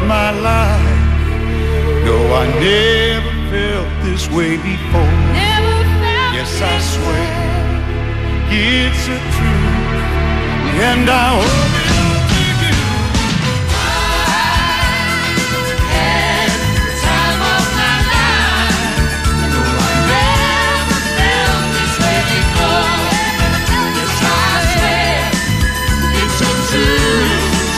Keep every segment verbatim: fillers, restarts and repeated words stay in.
my life. No, I never felt this way before. Never felt yes, I this swear way. it's a truth, and I hope it all to you. I had the time of my life. No, I never felt this way before. Yes, I swear it's a truth.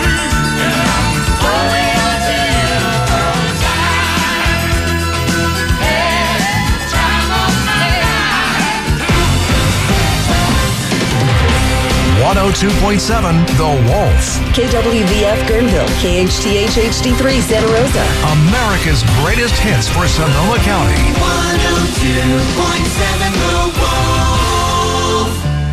one oh two point seven The Wolf. K W V F Guerneville, K H T H H D three Santa Rosa. America's greatest hits for Sonoma County. one oh two point seven The Wolf.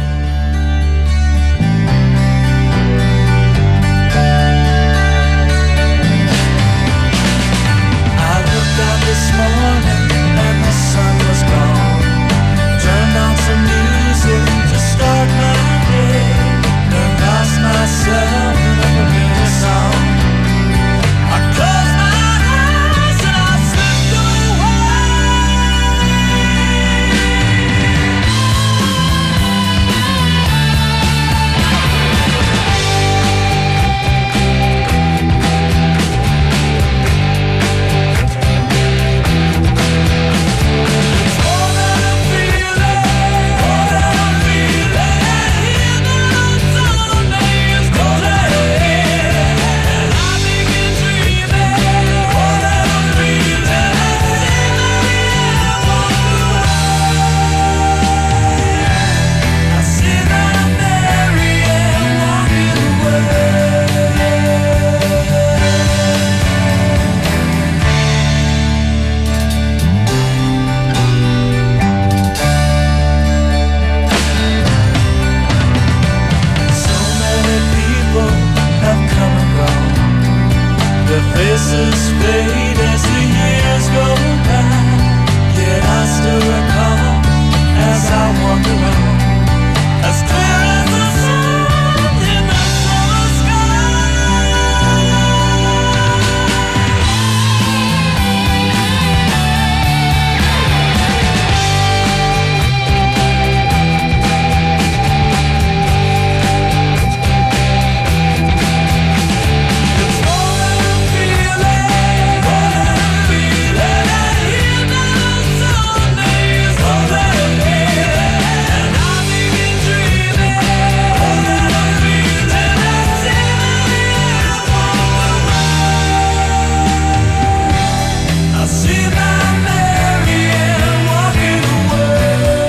I looked out this morning and the sun was gone. Turned on some music to start my day. Lost myself in a familiar song. I closed my eyes and I slipped It's more than a feeling, more than a feeling. Hear the notes on the names calling, and I begin dreaming. More than a feeling, I see that I'm Mary and walking away. So many people have come and gone. Their faces fade as the years go by. Yet I still recall as I wander on, as clear as the sun in the summer It's more than a feeling, more than a feeling. I hear the notes on the names calling, and I begin dreaming. More than a feeling, I see my walk away. I see my Mary Ann walking away.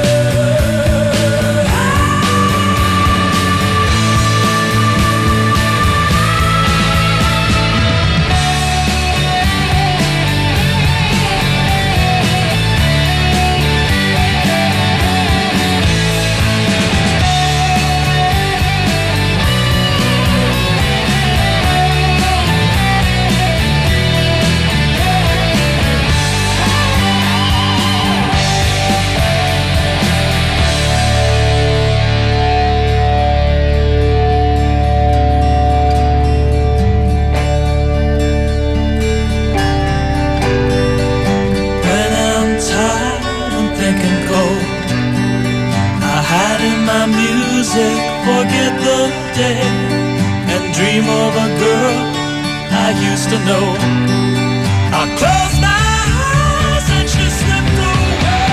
When I'm tired and thinking cold, I hide in my music, forget the day, and dream of a girl I used to know. I close my eyes and she slipped away.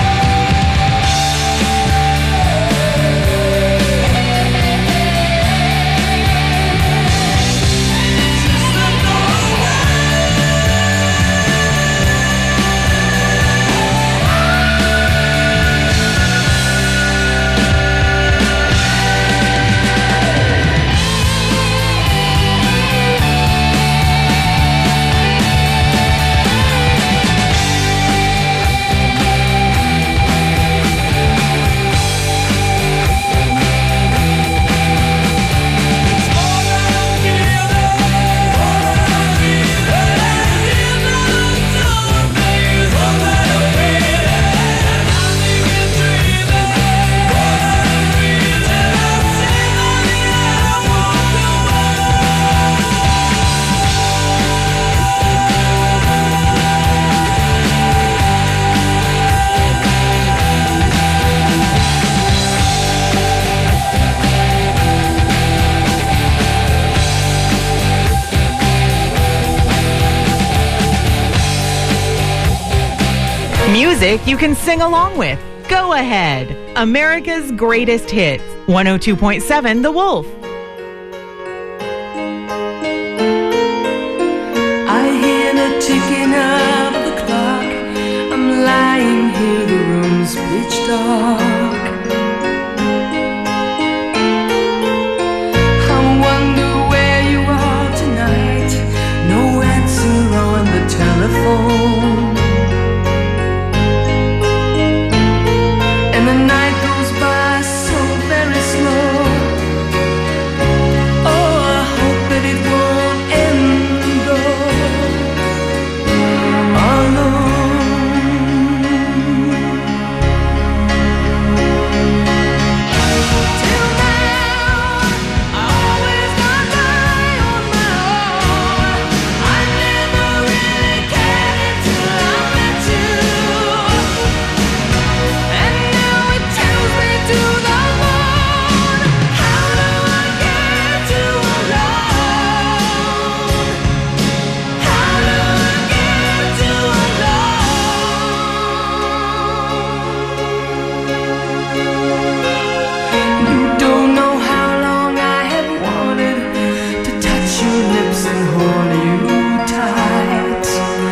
She slipped away. Music you can sing along with. Go ahead. America's greatest hits. one oh two point seven The Wolf. I hear the ticking of the clock. I'm lying here, the room's pitch dark. I wonder where you are tonight. No answer on the telephone. And the night goes by so very slow. Oh, I hope that it won't end though alone. Till now, I always got by on my own. I never really cared until I met you. And now it tells me to the moon. How do I get to alone? How do I get to alone? You don't know how long I have wanted to touch your lips and hold you tight.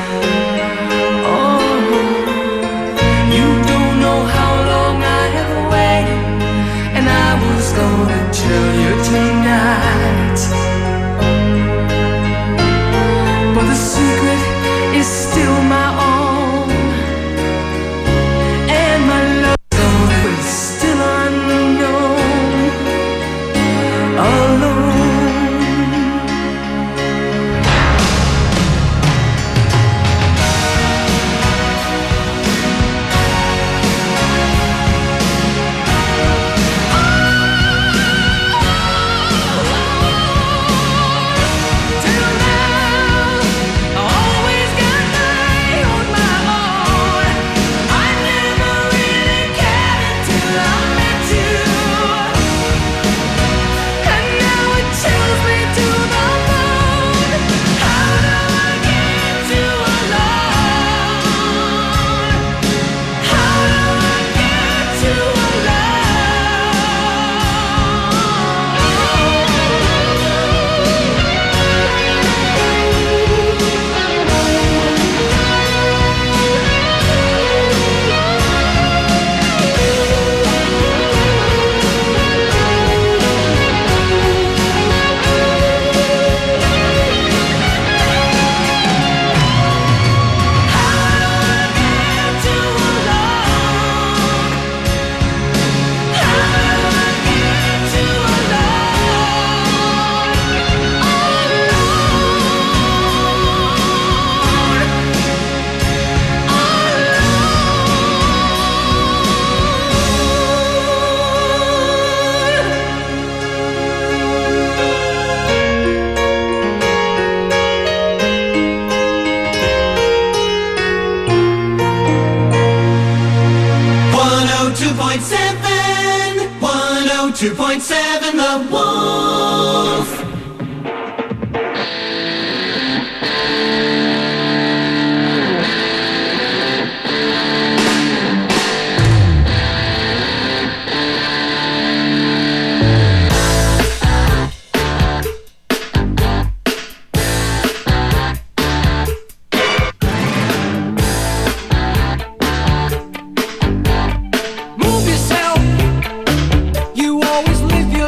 Oh, you don't know how long I have waited, and I was gonna tell you tonight. But the secret is still my own, and my love is still unknown, alone. Till now, I always got by on my own. I never really cared until I met you. And now it tells me to the moon. How do I get to alone? How do I get to one oh two point seven, one oh two point seven The Wolf. Move yourself. You always live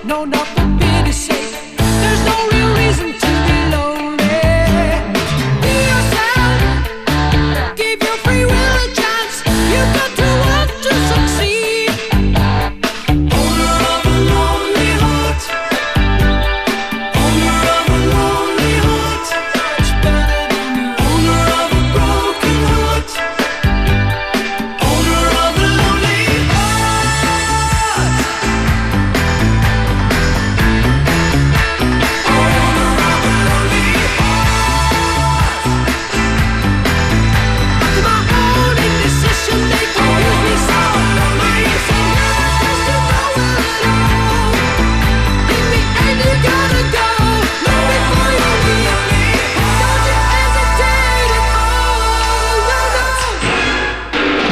no, not for pity's sake. There's no real reason to be lonely. Be yourself, give your free will a chance. You've got to want to succeed. Owner of a lonely heart, owner of a lonely heart, much better than the owner of a broken heart. Owner of a lonely heart, owner of a lonely heart. To my own indecision, they confuse me so. I am so nervous to go alone. In the end, you gotta go. Look before you leave me. Don't you hesitate at all. No, no.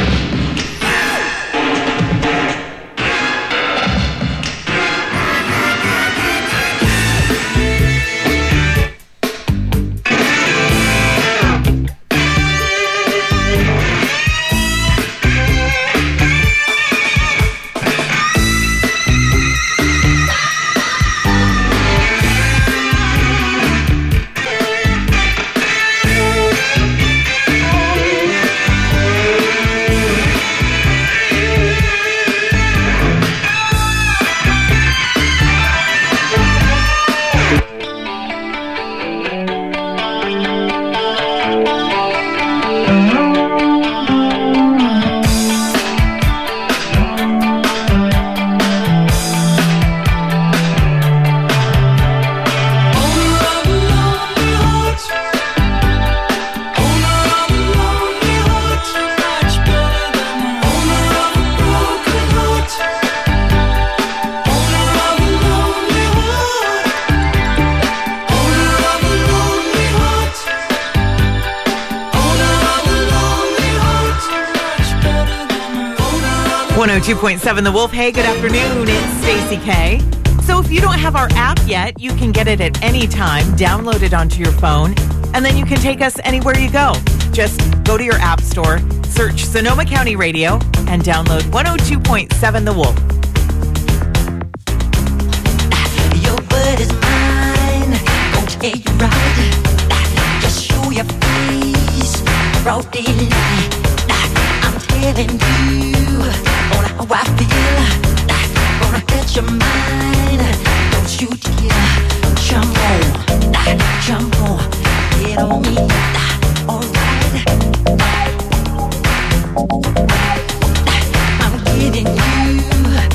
one oh two point seven The Wolf. Hey, good afternoon. It's Stacey K. So if you don't have our app yet, you can get it at any time. Download it onto your phone, and then you can take us anywhere you go. Just go to your app store, search Sonoma County Radio, and download one oh two point seven The Wolf. Your word is mine, okay, you're right. Just show your face, broad daylight. I'm telling you on how I feel. Gonna get your mind, don't you dare. Jump on, jump on, get on me, alright. I'm giving you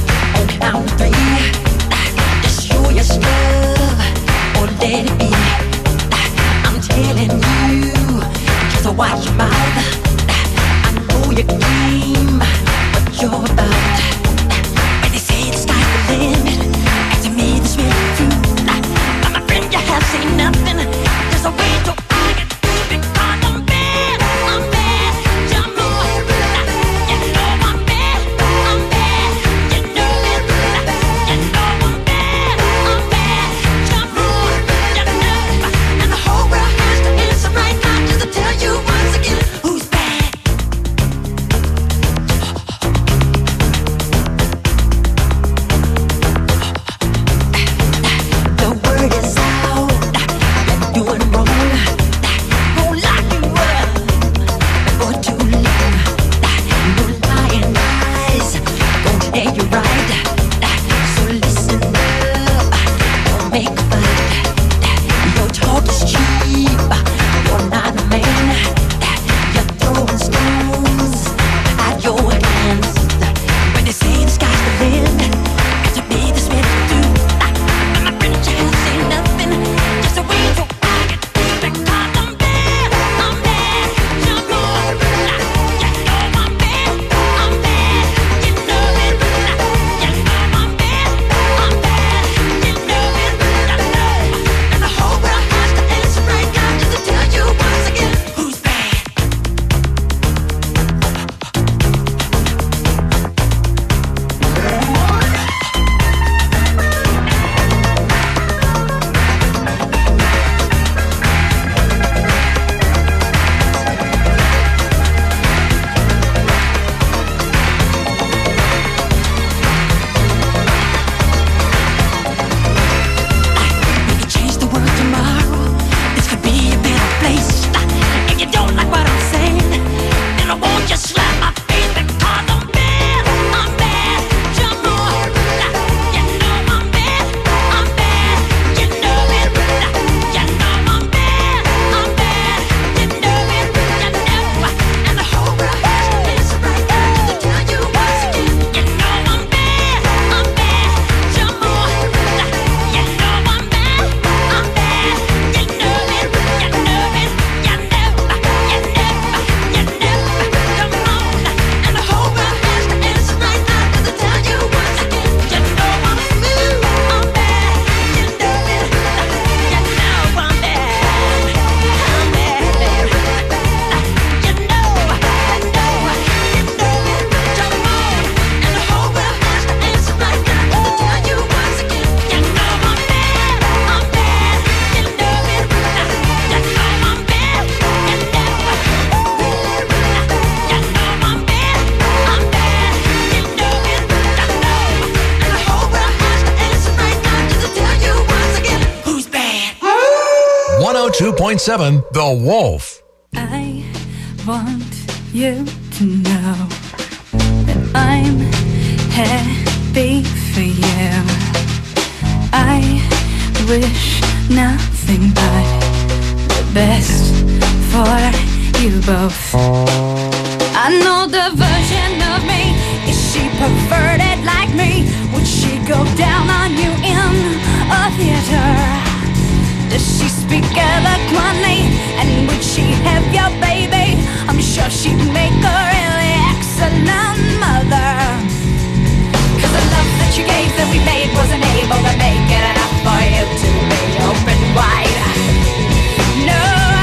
two point seven The Wolf. I want you to know that I'm happy for you. I wish nothing but the best for you both. I know the version of me. Is she perverted like me? Would she go down on you in a theater? Does she speak eloquently? And would she have your baby? I'm sure she'd make a really excellent mother. Cause the love that you gave that we made wasn't able to make it enough for you to be open wide. No.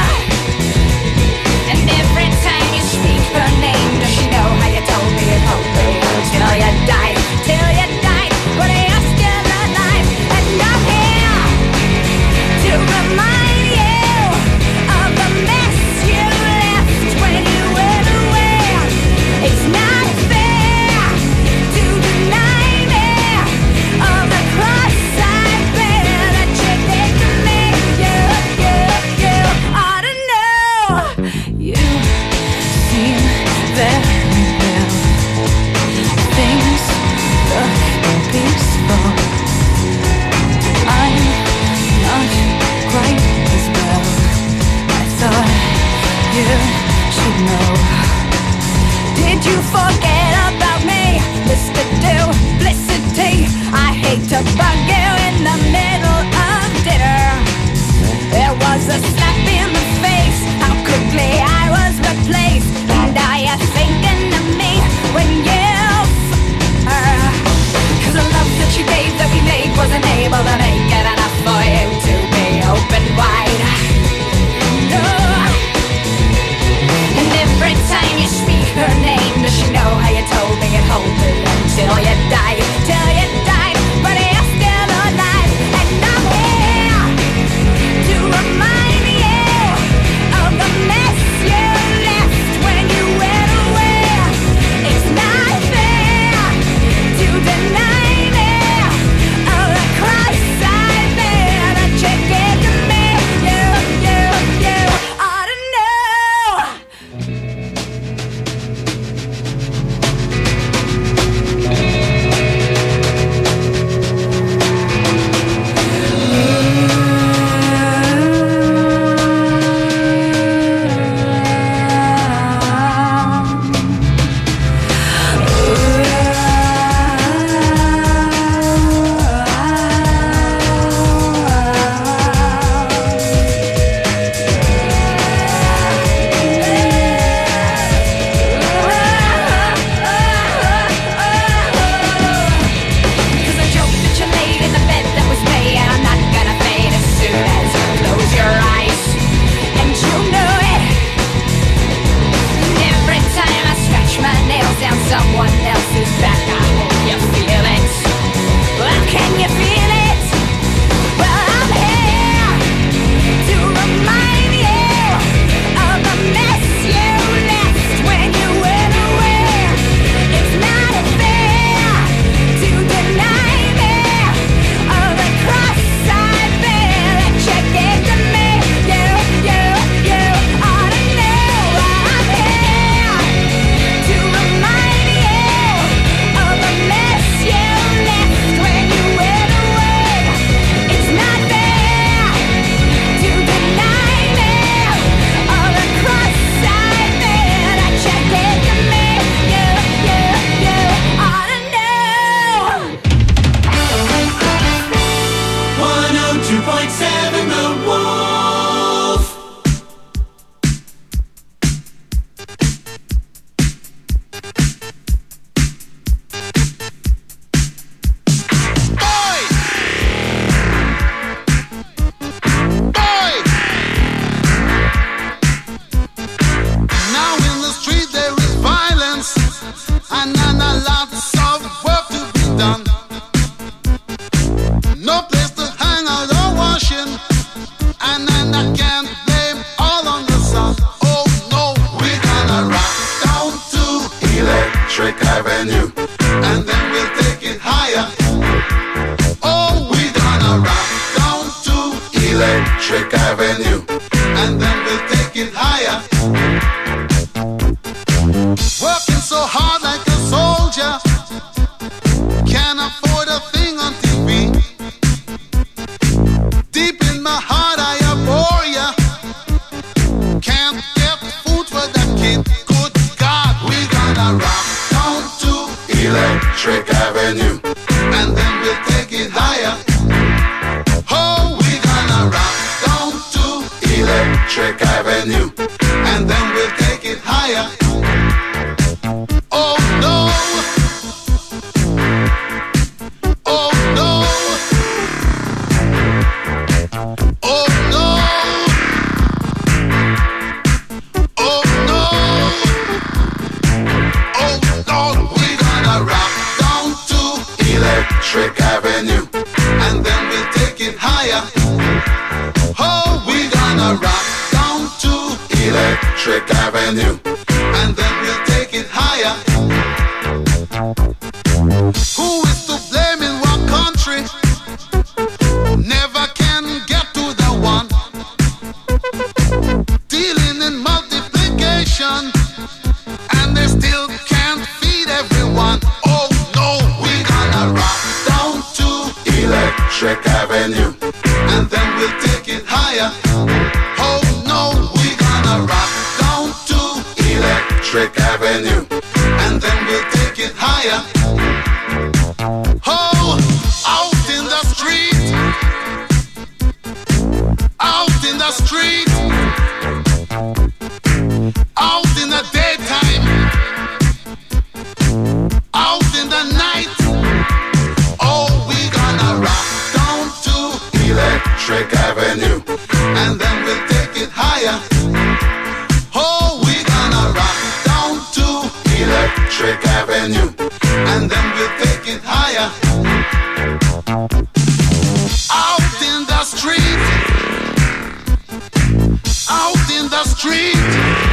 And every time you speak her name, does she know how you told me you'd hold me until you died? Till you died, but you're still alive. And I'm here to remind you of the mess you left when you went away. It's not fair to deny me of the cross I bear that you did to me. You, you, you ought to know. You seem very well. Things look peaceful. I'm not quite as well. I thought you should know. Did you forget about me, Mister Duplicity? I hate to bug you in the middle of dinner. There was a slap in the face, how quickly I was replaced. And are you thinking of me when you f*** her? Cause the love that you gave that we made wasn't able to make it enough for you to be open wide. No. And every time you speak her name, does she know how you told me you'd hold me until you died? Till you died, but you're still alive. And I'm here to remind you of the mess you left when you went away. It's not fair to deny me of the cross I bear that you gave to me. You, you, you ought to know. Cause the joke that you laid in the bed that was me, and I'm not gonna fade as soon as you close your eyes. And you know it. And every time I scratch my nails down someone else's back, I hope you feel it. Well, can you feel it? Well, I'm here to remind you of the mess you left when you went away. It's not fair to deny me of the cross I bear that you gave to me. You, you, you ought to know. I'm here to remind you of the mess you left when you went away. It's not fair to deny me of the cross I bear that you gave to me. You, you, you ought to know. one oh two point seven The Wolf. Now in the street there is violence, and then a lots of work to be done. No place to hang out or washing, and then I can't blame all on the sun. Oh no, we're gonna rock down to Electric Avenue, and then we'll take it higher. Oh, we're gonna rock down to Electric Avenue, and then we'll take it higher. Working so hard like a soldier, can't afford a thing on T V. Deep in my heart I abhor ya. Can't get food for that kid. Good God, we gonna rock down to Electric Avenue, and then we'll take it higher. Oh, we gonna rock down to Electric Avenue, and then we'll take it higher. Oh no. Oh no. Oh no. Oh no. Oh Lord, we gonna rock down to Electric Avenue, and then we'll take it higher. Oh, we gonna rock down to Electric Avenue, and then we'll take it higher. Who is to blame in what country? Never can get to the one. Dealing in multiplication, and they still can't feed everyone. Oh no, we gonna rock down to Electric Avenue, and then we'll take it higher. Oh no, we gonna rock down to Electric Avenue, and then we'll take it higher. Oh, out in the street, out in the street, out in the daytime, out in the night. Oh, we gonna rock down to Electric Avenue, and then we'll take it higher. Oh, we gonna rock down to Electric Avenue, and then we'll take it higher. Out in the street, out in the street,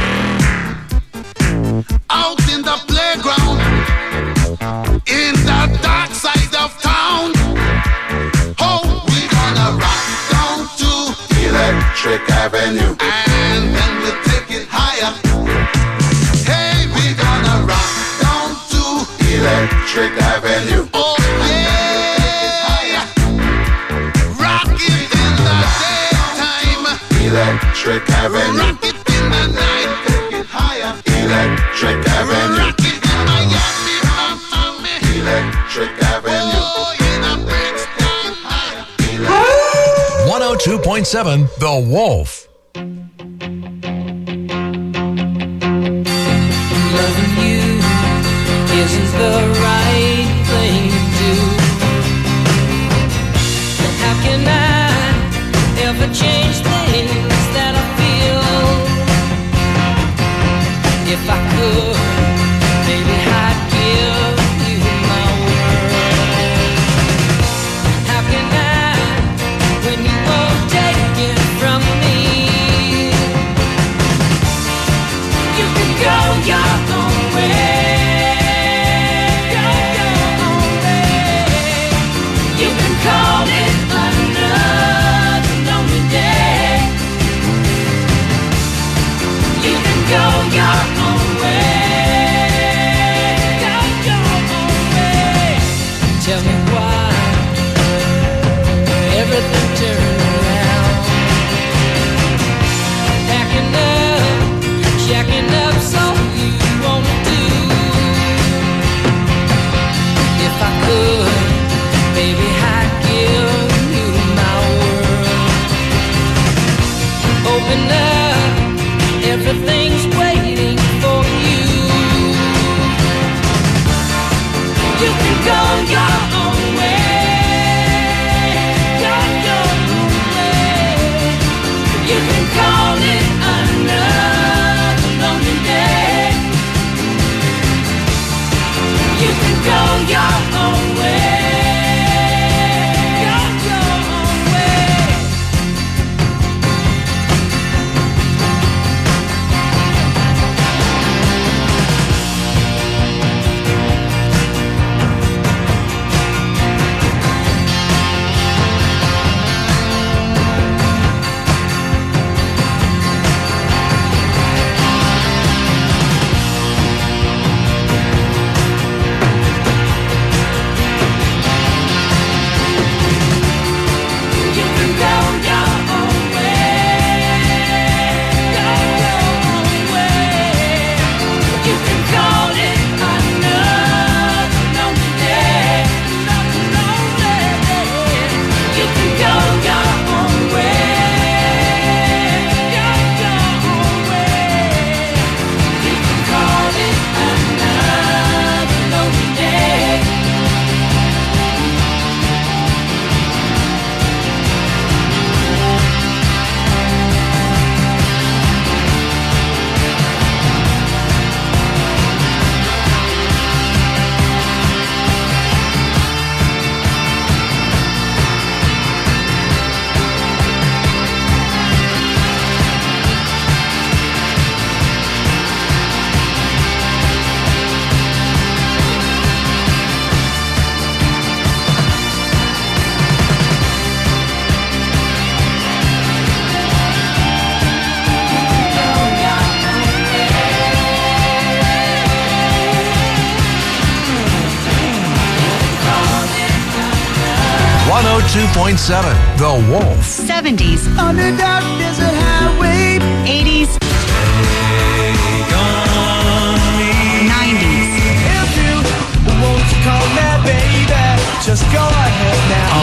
out in the playground, in the dark side of town. Oh, we gonna rock down to Electric Avenue, and then we'll take it higher. Hey, we gonna rock down to Electric Avenue. Oh yeah, rock it in the daytime, Electric Avenue. Rock it in the night, take it higher, Electric Avenue. Rock it in Miami, Miami, Electric Avenue. Oh, in the Brixton, higher. one oh two point seven The Wolf. Loving you isn't the right thing to do. And how can I ever change things that I feel? If I could, maybe I'd give you my word. How can I, when you won't take it from me? You can go your own way. Go your own way. You can call it another lonely day. You can go your own way. Go your own way. Tell me why everything turned around. Packing up, checking up, so you wanna do. If I could, baby, I'd give you my world. Open up, everything's waiting for you. You can go your own way. Go your own one oh two point seven The Wolf. seventies, Under dark desert highway. eighties, nineties. If you want to call me baby, just go ahead now.